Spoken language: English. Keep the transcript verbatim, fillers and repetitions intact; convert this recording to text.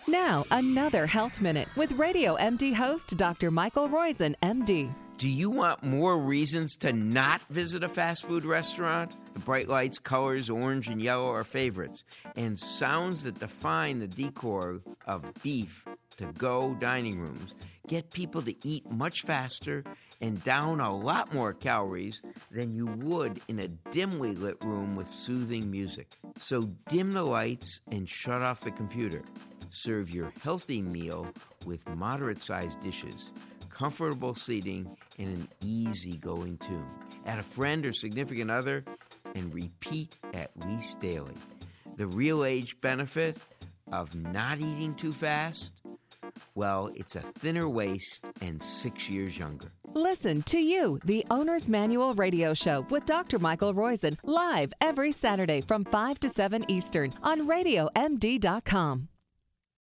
Now, another Health Minute with Radio M D host Doctor Michael Roizen, M D. Do you want more reasons to not visit a fast food restaurant? The bright lights, colors, orange and yellow are favorites, and sounds that define the decor of beef to-go dining rooms get people to eat much faster and down a lot more calories than you would in a dimly lit room with soothing music. So dim the lights and shut off the computer. Serve your healthy meal with moderate-sized dishes, comfortable seating, and an easy-going tune. Add a friend or significant other and repeat at least daily. The real age benefit of not eating too fast? Well, it's a thinner waist and six years younger. Listen to You, the Owner's Manual radio show with Doctor Michael Roizen, live every Saturday from five to seven Eastern on radio m d dot com.